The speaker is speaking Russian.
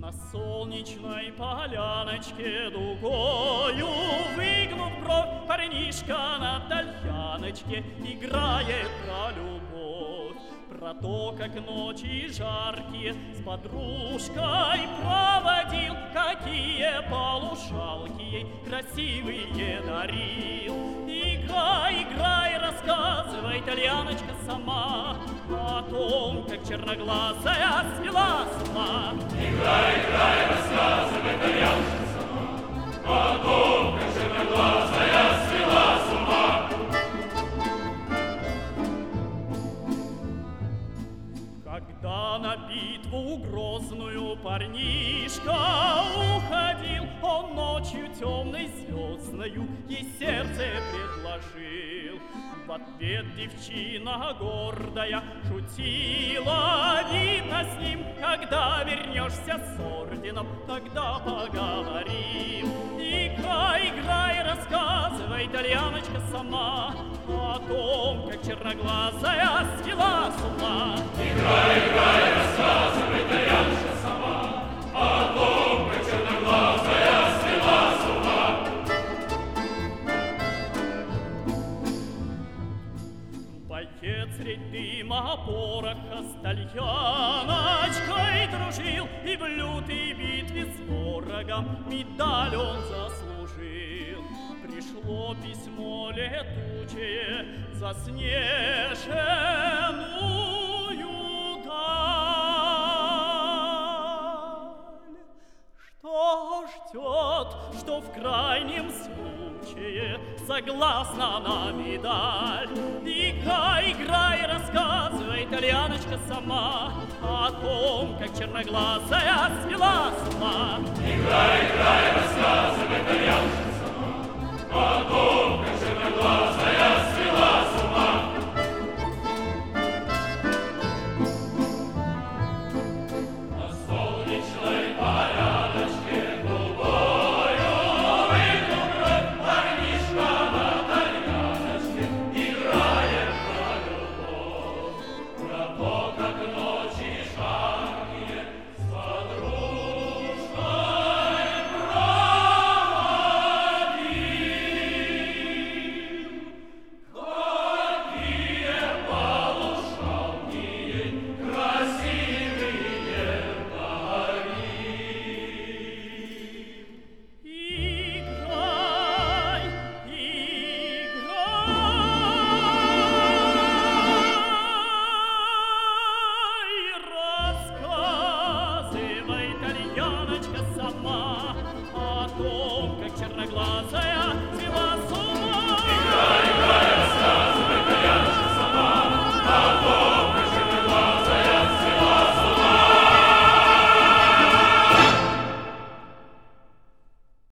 На солнечной поляночке дугою, выгнув бровь, парнишка на тальяночке играет про любовь, про то, как ночи жаркие с подружкой проводил, какие полушалки ей красивые дарил. Играй, играй, рассказывай, тальяночка, сама о том, как черноглазая свела с ума. Играй, играй, рассказывай, тальяночка, сама о том, как черноглазая свела с ума. Когда на битву грозную парнишка уходил, он ночью темной звездною ей сердце предложил. В ответ девчина гордая шутила, видно, с ним, когда вернешься с орденом, тогда поговорим. Играй, играй, рассказывай, тальяночка, сама о том, как черноглазая свела с ума. Играй, играй, рассказывай, тальяночка, сама о том, как черноглазая свела с ума. Боец средь дыма пороха с тальяночкой дружил, и в лютой битве с ворогом медаль он заслужил. Пришло письмо летучее заснеженную даль, что ждет, что в крайнем случае согласна на медаль. Играй, играй, рассказывай, тальяночка, сама о том, как черноглазая свела с ума. Играй, играй, рассказывай, тальяночка, сама о том, как черноглазая